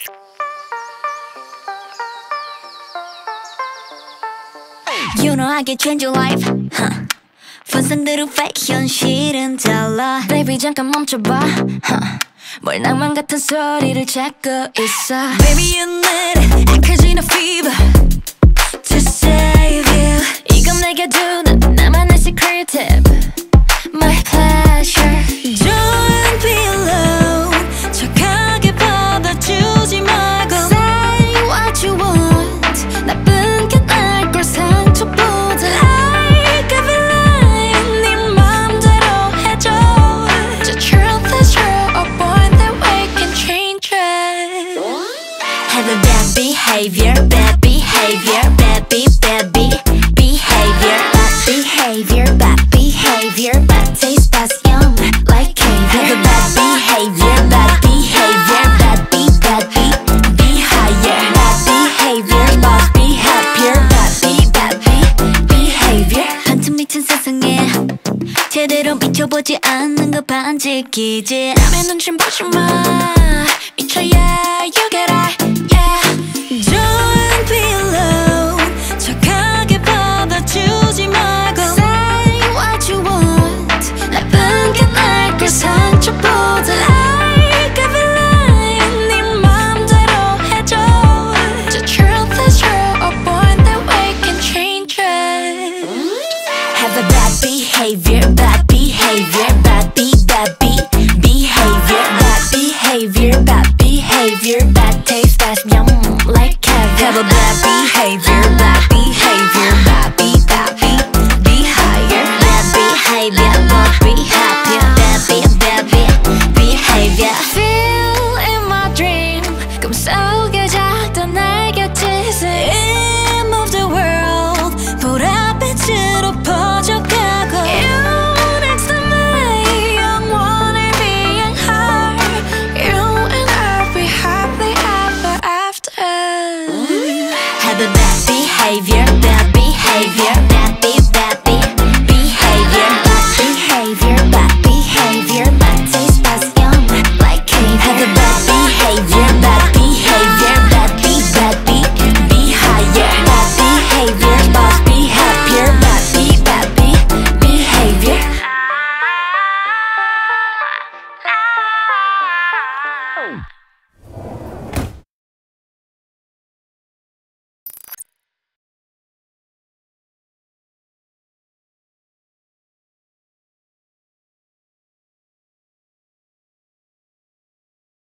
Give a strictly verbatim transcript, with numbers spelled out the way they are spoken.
You know I can change your life huh. 환상들은 fake 현실은 달라 Baby 잠깐 멈춰봐 huh. 뭘 낭만 같은 소리를 찾고 있어 Baby you need it 약해진 a fever To save you 이건 내게 주는 나만의 secret tip My pleasure Don't be alone 착하게 받아주지 말고 Say what you want 나쁜 게 날 걸 상처보다 Like a villain 네 맘대로 해줘 The truth is true A point that we can change it Have a bad behavior Bad behavior Bad be bad be behavior Bad behavior Bad behavior Bad taste bad yum Like caviar Have a bad behavior Bad behavior Bad be bad be be higher Bad behavior Must be happier Bad be bad be behavior 한참 미친 세상에 제대로 미쳐보지 않는 거 반지키지 남의 눈치 보지 마 미쳐야